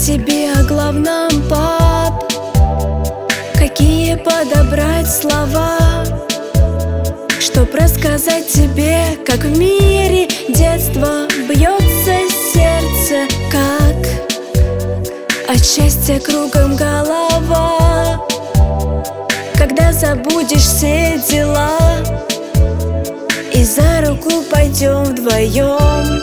тебе о главном, пап? Какие подобрать слова, чтоб рассказать тебе, как в мире детства бьется сердце, как от счастья кругом голова, когда забудешь все дела и за руку пойдем вдвоем.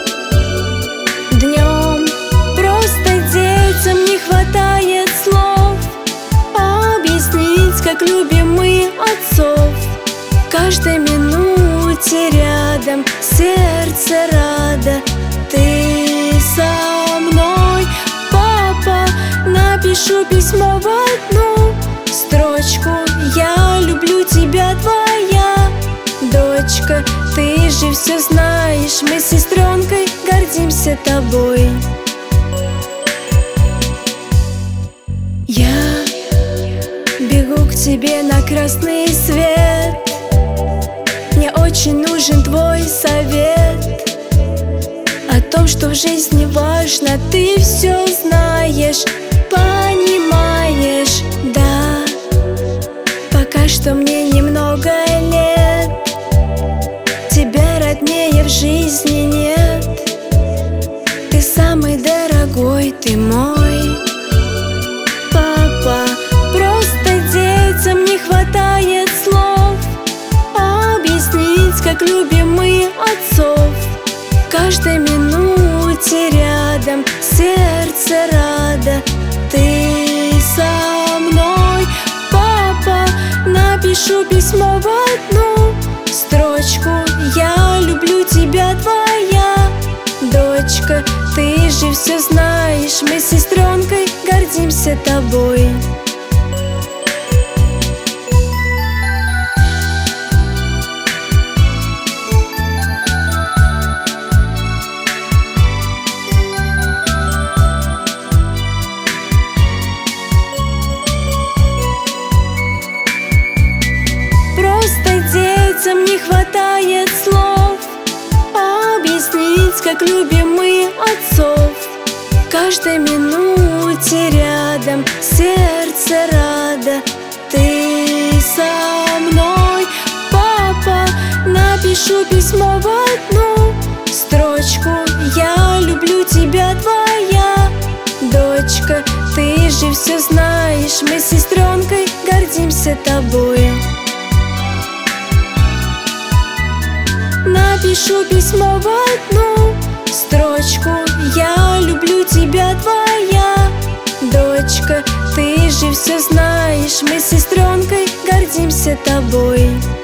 Днем просто детям не хватает слов объяснить, как любим мы отцов. Каждой минуте рядом сердце радо. Ты со мной, папа, напишу письмо в одну строчку: я люблю тебя, твоя дочка. Ты же все знаешь, мы с сестренкой гордимся тобой. Я бегу к тебе на красный свет, мне очень нужен твой совет о том, что в жизни важно. Ты все знаешь, понимаешь, да. Пока что мне немного лет, тебя роднее в жизни нет. Ты самый дорогой, ты мой папа. Просто детям не хватает слов объяснить, как любим мы отцов. Каждой минуте рядом сердце радо. Ты со мной, папа, напишу письмо в одну строчку: я люблю тебя, твоя дочка. Ты же все знаешь, мы с сестренкой гордимся тобой. Просто детям не хватает слов объяснить, как любим мы отцов. Каждой минуте рядом сердце радо. Ты со мной, папа, напишу письмо в одну строчку: я люблю тебя, твоя дочка. Ты же все знаешь, мы с сестренкой гордимся тобой. Напишу письмо в одну строчку: я люблю тебя, твоя дочка. Ты же все знаешь, мы с сестренкой гордимся тобой.